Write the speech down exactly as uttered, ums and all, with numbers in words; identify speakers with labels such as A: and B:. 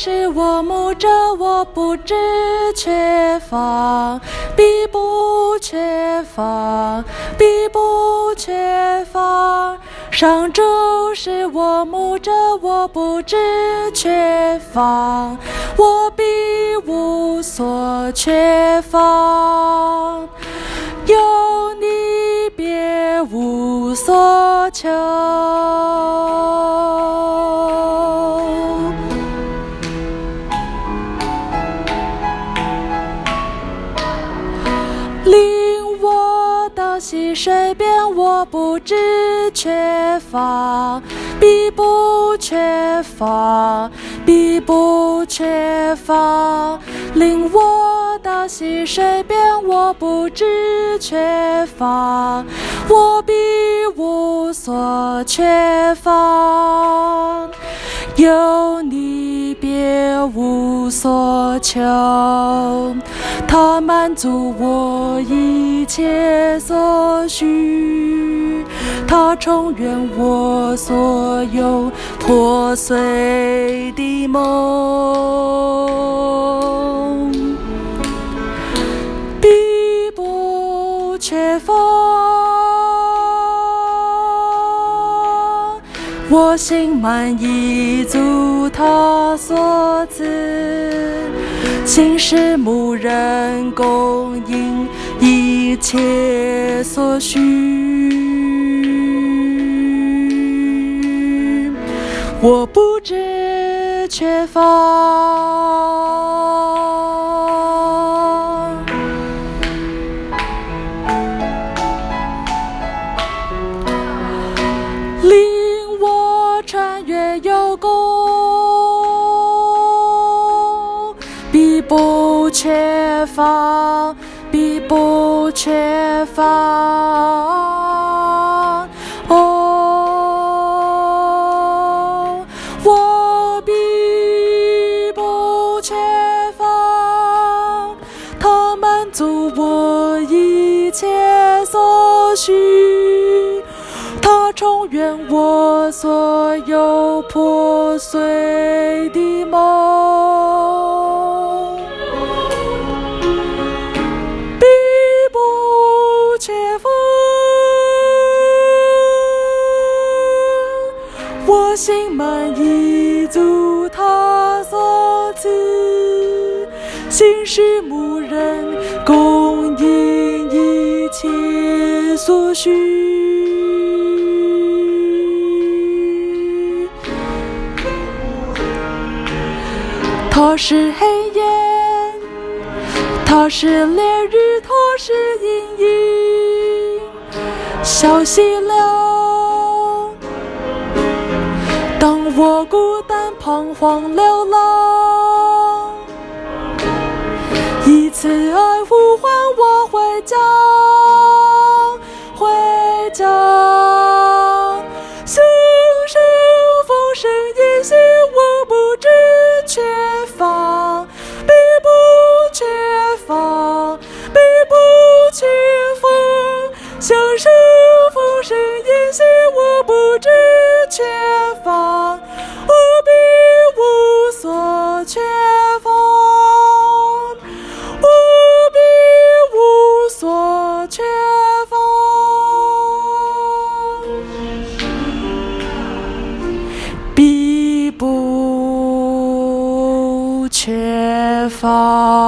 A: 是我牧者，我不知缺乏，必不缺乏，必不缺乏。上主是我牧者，我不知缺乏，我必无所缺乏。有你别无所求。领我到溪水边，我不知缺乏，必不缺乏，必不缺乏。领我到溪水边，我不知缺乏，我必无所缺乏。有你别无所求，他满足我一切所需，他重圆我所有破碎的梦，必不缺乏。我心满意足他所赐，心使牧人供应一切所需，我不知缺乏。令我穿越幽谷，必不缺乏，必不缺乏。哦，我必不缺乏，他满足我一切所需，他重圆我所有破碎的梦，必不缺乏。我心满意足他所赐，心使牧人供应一切所需。他是黑夜，他是烈日，他是阴影，小溪流。当我孤单彷徨流浪，以此爱呼唤我回家，回家。向上风声音息，我不知缺乏，必不缺乏，必不缺乏。向上风声音息，我不知缺乏，我必无所缺乏，我必无所缺乏，必不缺乏。